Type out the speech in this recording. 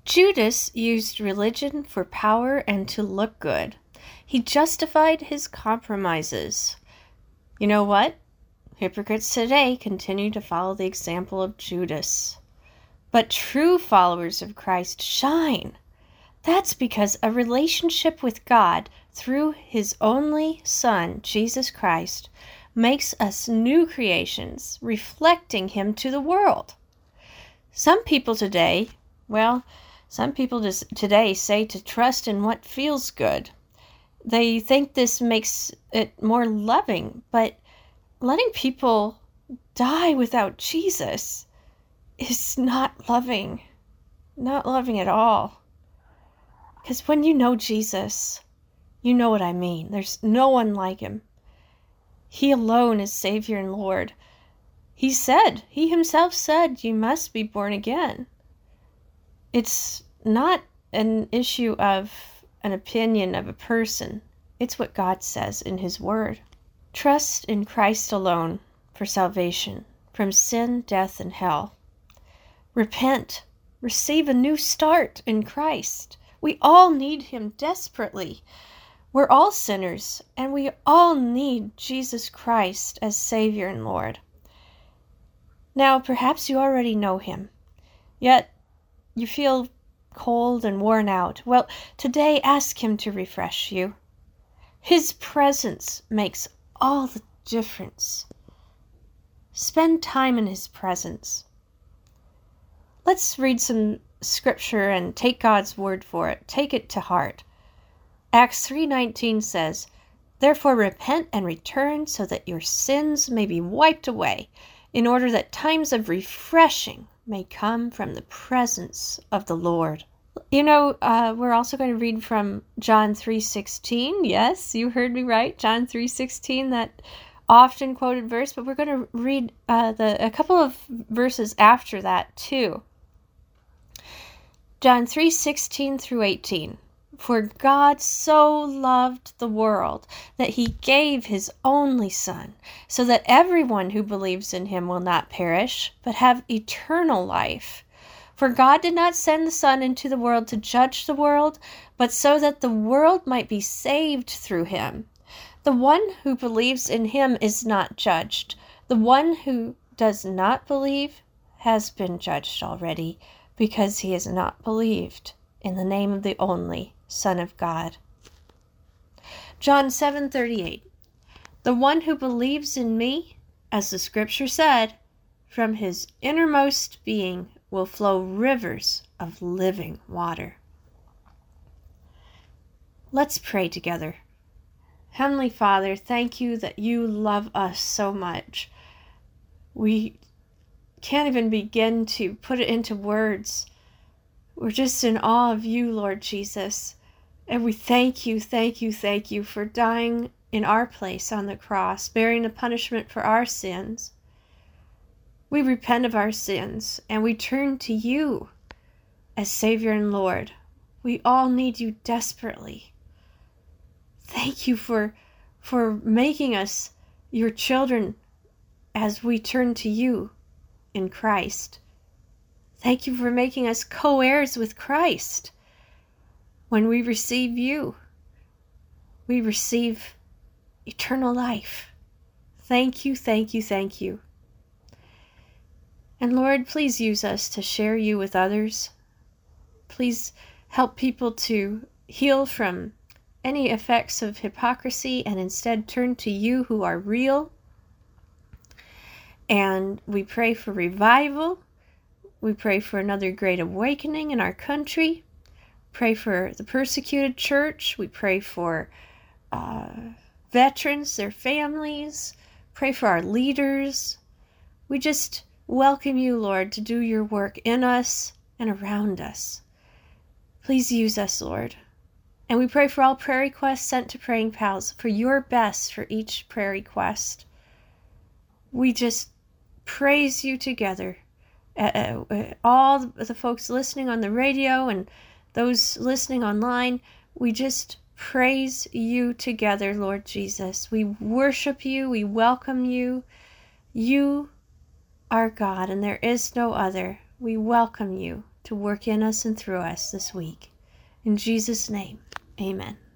Judas used religion for power and to look good. He justified his compromises. You know what? Hypocrites today continue to follow the example of Judas. But true followers of Christ shine. That's because a relationship with God through His only Son, Jesus Christ, makes us new creations, reflecting Him to the world. Some people today say to trust in what feels good. They think this makes it more loving, but letting people die without Jesus is not loving at all. Because when you know Jesus, you know what I mean. There's no one like Him. He alone is Savior and Lord. He Himself said, you must be born again. It's not an issue of an opinion of a person. It's what God says in His Word. Trust in Christ alone for salvation from sin, death, and hell. Repent. Receive a new start in Christ. We all need Him desperately. We're all sinners, and we all need Jesus Christ as Savior and Lord. Now, perhaps you already know Him, yet you feel cold and worn out. Well, today ask Him to refresh you. His presence makes all the difference. Spend time in His presence. Let's read some scripture and take God's word for it. Take it to heart. Acts 3:19 says, "Therefore repent and return so that your sins may be wiped away, in order that times of refreshing may come from the presence of the Lord." You know, we're also going to read from John 3:16. Yes, you heard me right. John 3:16, that often quoted verse, but we're going to read a couple of verses after that too. John 3:16 through 18. "For God so loved the world that He gave His only Son, so that everyone who believes in Him will not perish, but have eternal life. For God did not send the Son into the world to judge the world, but so that the world might be saved through Him. The one who believes in Him is not judged. The one who does not believe has been judged already, because he has not believed in the name of the only Son of God." John 7:38. "The one who believes in me, as the scripture said, from his innermost being will flow rivers of living water." Let's pray together. Heavenly Father, thank you that you love us so much. We can't even begin to put it into words. We're just in awe of you, Lord Jesus. And we thank you for dying in our place on the cross, bearing the punishment for our sins. We repent of our sins and we turn to you as Savior and Lord. We all need you desperately. Thank you for making us your children as we turn to you in Christ. Thank you for making us co-heirs with Christ. When we receive you, we receive eternal life. Thank you. And Lord, please use us to share you with others. Please help people to heal from any effects of hypocrisy and instead turn to you who are real. And we pray for revival. We pray for another great awakening in our country. Pray for the persecuted church. We pray for veterans, their families. Pray for our leaders. We just welcome you, Lord, to do your work in us and around us. Please use us, Lord. And we pray for all prayer requests sent to Praying Pals, for your best for each prayer request. We just praise you together. All the folks listening on the radio and those listening online, we just praise you together, Lord Jesus. We worship you. We welcome you. You are God, and there is no other. We welcome you to to work in us and through us this week. In Jesus' name, amen.